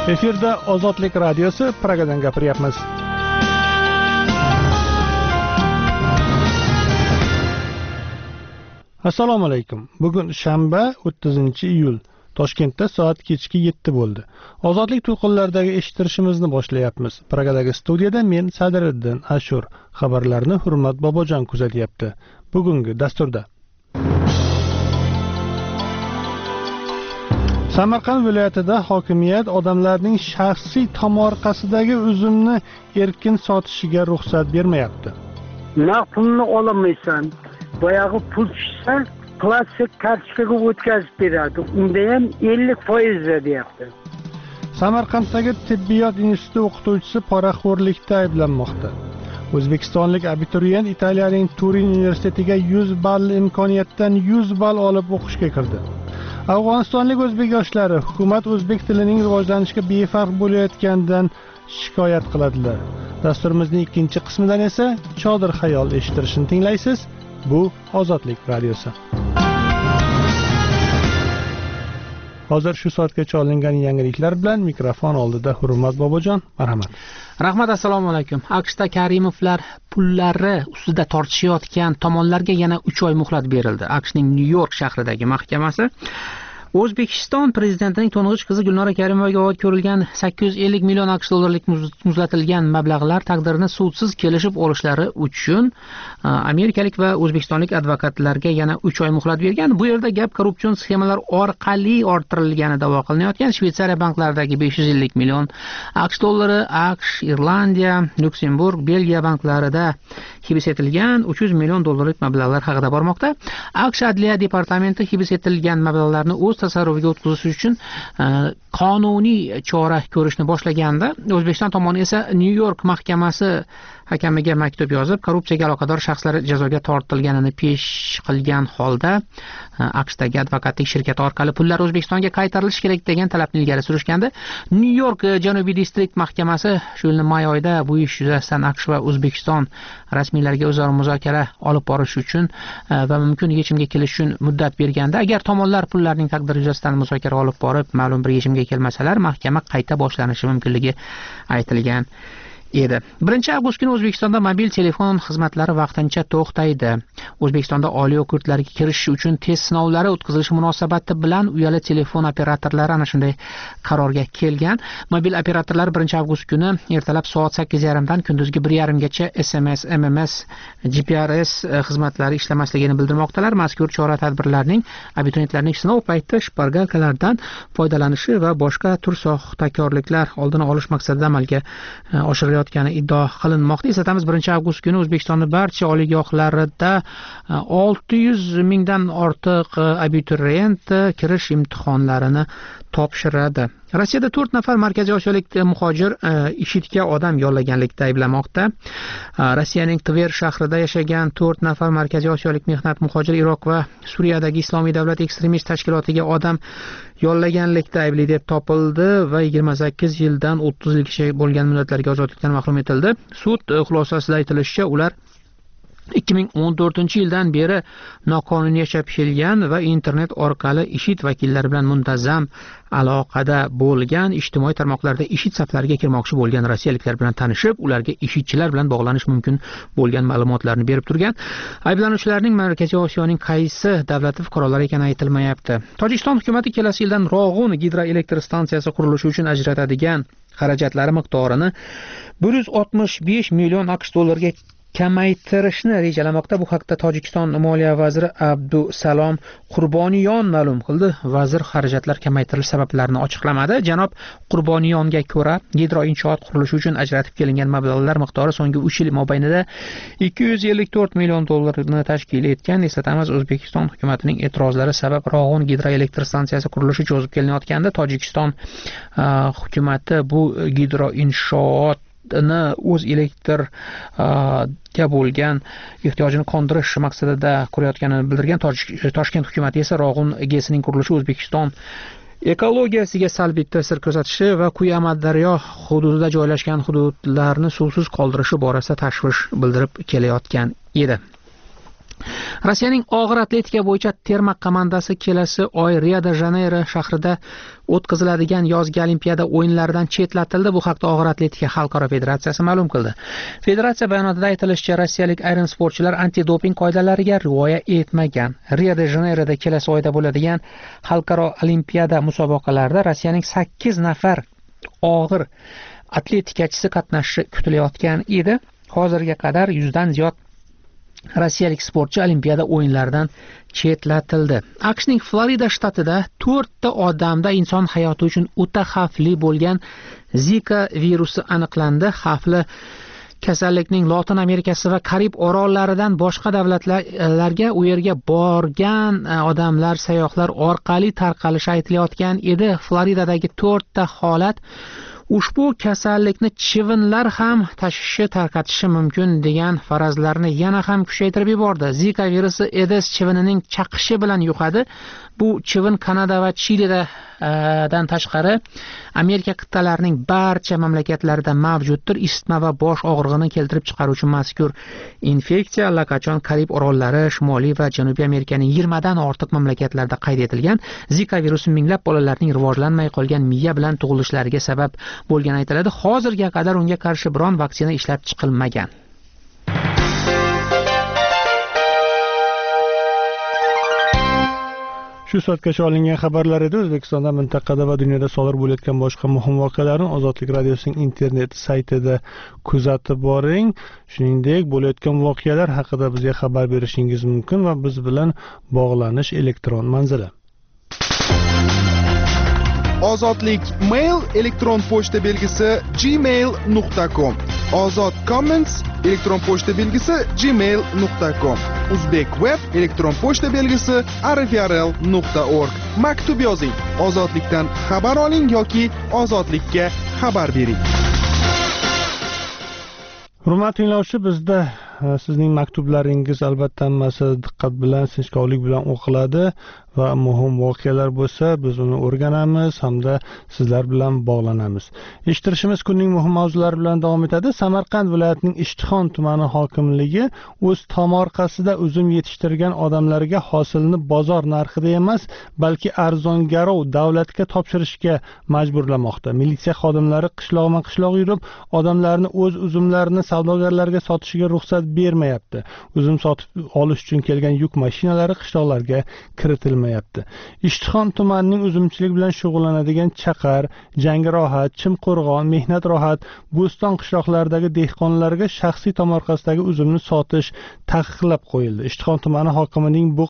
Efirda Ozodlik radiosi Pragadan gapiryapmiz. Assalomu alaykum. Bugun shanba 30-iyul. Toshkentda soat kechki 7 bo'ldi. Ozodlik to'lqinlaridagi eshittirishimizni boshlayapmiz. Pragadagi studiyada men Sadiriddin Ashur. Xabarlarni Hurmat Bobojon kuzatyapti. Bugungi dasturda Samarqand viloyatida hokimiyat odamlarning shaxsiy tomorqasidagi uzumni erkin sotishiga ruxsat bermayapti. Pulni olamaysan. Boyag'i pul tushsa, plastik kartochkaga o'tkazib beradi. Unda ham 50% deyapti. Samarqanddagi tibbiyot instituti o'qituvchisi poraxo'rlikda ayblanmoqda. O'zbekistonlik abituriyent Italiyaning Turin universitetiga 100 ball imkoniyatdan 100 ball olib o'qishga kirdi. Afg'onistonlik o'zbek yoshlari hukumat o'zbek tilining rivojlanishiga befarq bo'layotganidan shikoyat qiladilar. Dasturimizning ikkinchi qismidan esa Chodir xayol eshittirishini tinglaysiz. Bu Ozodlik radiosi. Hozir shu soatgacha olingan yangiliklar bilan mikrofon oldida Hurmat Bobojon. Marhamat. Rahmat, assalomu alaykum. AQShda Karimovlar pullari ustida tortishayotgan tomonlarga yana 3 oy muhlat berildi. AQShning Nyu-York shahridagi mahkamasi O'zbekiston prezidentining to'ng'ich qizi Gulnora Karimovaga oid ko'rilgan 850 million AQSh dollarlik muzlatilgan mablag'lar taqdirini sudsiz kelishib olishlari uchun amerikalik va o'zbekistonlik advokatlarga yana 3 oy muhlat bergan. Bu yerda gap korrupsion sxemalar orqali orttirilgani da'vo qilinayotgan Shveysariya banklaridagi 550 million AQSh dollari, AQSh, Irlandiya, Lyuksemburg, Belgiya banklarida hibs etilgan 300 million dollarlik mablag'lar haqida bormoqda. AQSh Adliya departamenti hibs etilgan mablag'larni o'z tasarrufiga o'tkazish uchun qonuniy chora ko'rishni boshlaganda, O'zbekiston tomoni esa Nyu-York mahkamasi hakamiga maktub yozib, korrupsiyaga aloqador shaxslar jazoga tortilganini pesh qilgan holda AQShdagi advokatlik shirkati orqali pullar O'zbekistonga qaytarilishi kerak degan talabni ilgari surishgandi. Nyu-York Janubiy distrikt mahkamasi shu yil may oyida bu ish yuzasidan AQSh va O'zbekiston rasmiylariga o'zaro muzokara olib borish uchun va mumkin yechimga kelish uchun muddat berganda, agar tomonlar pullarning taqdiri yuzasidan muzokara olib borib, ma'lum bir yechimga kelmasalar, mahkama qayta boshlanishi mumkinligi aytilgan edi. 1-avgust kuni O'zbekistonda mobil telefon xizmatlari vaqtincha to'xtaydi. O'zbekistonda oliy o'quv yurtlariga kirish uchun test sinovlari o'tkazilishi munosabati bilan uyali telefon operatorlari ana shunday qarorga kelgan. Mobil operatorlar 1-avgust kuni ertalab soat 8:30 dan kunduzgi 1:30 gacha SMS, MMS, GPRS xizmatlari ishlamasligini bildirmoqdalar. Mazkur chora-tadbirlarning abituriyentlarning sinov payti shpargalkalardan foydalanishi va boshqa tur soxtakorliklar oldini olish maqsadida amalga oshirilayotgani iddio qilinmoqda. Eslatamiz, 1-avgust kuni O'zbekistonning barcha oliygohlarida 600 mingdan ortiq abituriyent kirish imtihonlarini topshiradi. Rossiyada 4 nafar Markaziy Osiyolik muhojir IShIDga odam yollaganlikda ayblanmoqda. Rossiyaning Tver shahrida yashagan 4 nafar Markaziy Osiyolik mehnat muhojiri Iroq va Suriyadagi Islomiy davlat ekstremist tashkilotiga odam yollaganlikda aybli deb topildi va 28 yildan 30 yilgacha bo'lgan muddatlarga ozodlikdan mahrum etildi. Sud xulosasida aytilishicha, ular 2014-yildan beri noqonuniy yashab kelgan va internet orqali IShID vakillari bilan muntazam aloqada bo'lgan, ijtimoiy tarmoqlarda IShID saflariga kirmoqchi bo'lgan rossiyaliklar bilan tanishib, ularga IShIDchilar bilan bog'lanish mumkin bo'lgan ma'lumotlarni berib turgan. Ayblanuvchilarning Markaziy Osiyoning qaysi davlati fuqarolari ekani aytilmayapti. Tojikiston hukumatı kelasi yildan Rog'un gidroelektr stansiyasi qurilishi uchun ajratadigan xarajatlari miqdorini 165 million AQSh dollariga kamaytirishni rejalamoqda. Bu haqda Tojikiston moliya vaziri Abdusalom Qurboniyon ma'lum qildi. Vazir xarajatlar kamaytirilish sabablarini ochiqlamadi. Janob Qurboniyonga ko'ra, gidroinshoot qurilishi uchun ajratib kelingan mablag'lar miqdori so'nggi 3 yil mobaynida 254 million dollarni tashkil etgan. Eslatamiz, O'zbekiston hukumatining e'tirozlari sabab Rog'un gidroelektr stansiyasi qurilishi cho'zib kelinayotganda, Tojikiston hukumati bu gidroinshoot o'z elektr ga bo'lgan ehtiyojini qondirish maqsadida qurayotganini bildirgan. Toshkent hukumati esa Rog'un GESining qurilishi O'zbekiston ekologiyasiga salbiy ta'sir ko'rsatishi va Quyi Amudaryo hududida joylashgan hududlarni suvsiz qoldirishi borasida tashvish bildirib kelayotgan edi. Rossiyaning og'ir atletika bo'yicha terma komandasi kelasi oy Rio de Janeyro shahrida o'tkaziladigan yozgi olimpiada o'yinlaridan chetlatildi. Bu haqda og'ir atletika xalqaro federatsiyasi ma'lum qildi. Federatsiya bayonotida aytilishicha, rossiyalik ayrim sportchilar antidoping qoidalariga rioya etmagan. Rio de Janeyroda kelasi oyda bo'ladigan xalqaro olimpiada musobaqalarida Rossiyaning 8 nafar og'ir atletikachisi qatnashishi kutilayotgan edi. Hozirga qadar 100 dan ziyod rossiyalik sportchi olimpiada o'yinlaridan chetlatildi. AQShning Florida shtatida 4 ta odamda inson hayoti uchun o'ta xavfli bo'lgan Zika virusi aniqlandi. Xavfli kasallikning Lotin Amerikasi va Karib orollaridan boshqa davlatlarga u yerga borgan odamlar, sayyohlar orqali tarqalishi aytilayotgan edi. Floridadagi 4 ta holat ushbu kasallikni chivinlar ham tashishi, tarqatishi mumkin degan farazlarni yana ham kuchaytirib yubordi. Zika virusi Aedes chivinining chaqishi bilan yuqadi. Bu chivin Kanada va Chilidan tashqari Amerika qit'alarining barcha mamlakatlarida mavjuddir. Isitma va bosh og'rig'ini keltirib chiqaruvchi mazkur infeksiya allaqachon Karib orollari, Shimoliy va Janubiy Amerikaning 20 dan ortiq mamlakatlarda qayd etilgan. Zika virusi minglab bolalarning rivojlanmay qolgan miya bilan tug'ilishlariga sabab bo'lgani aytiladi. Hozirga qadar unga qarshi biron vaksina ishlab chiqilmagan. Shu soatgacha olingan xabarlar edi. O'zbekistonda, mintaqada va dunyoda sodir bo'layotgan boshqa muhim voqealarni Ozodlik radiosining internet saytida kuzatib boring. Shuningdek, bo'layotgan voqealar haqida bizga xabar berishingiz mumkin va biz bilan bog'lanish elektron manzili. Ozodlik mail elektron pochta belgisi gmail.com. Ozod comments elektron pochta belgisi gmail.com. Uzbek web elektron pochta belgisi rfrl.org. Maktub yozing, ozodlikdan xabar oling yoki ozodlikka xabar bering. Hurmatli tinglovchi, bizda sizning maktublaringiz albatta hammasi diqqat bilan, sinchkovlik bilan o'qiladi va muhim voqealar bo'lsa, biz uni o'rganamiz hamda sizlar bilan bog'lanamiz. Eshittirishimiz kunning muhim mavzulari bilan davom etadi. Samarqand viloyatining Ishtixon tumani hokimligi o'z tomorqasida uzum yetishtirgan odamlarga hosilni bozor narxida emas, balki arzongarov davlatga topshirishga majburlamoqda. Militsiya xodimlari qishloqma-qishloq yurib, odamlarni o'z uzumlarini savdogarlarga sotishiga ruxsat bermayapti. Uzum sotib olish uchun kelgan yuk mashinalari qishloqlarga kiritilmayapti. Ishtixon tumanining uzumchilik bilan shug'ullanadigan Chaqar, Jangirohat, Chimqo'rg'on, Mehnat Rohat, Bo'ston qishloqlaridagi dehqonlarga shaxsiy tomorqasidagi uzumni sotish taqiqlab qo'yildi. Ishtixon tumani hokimining bu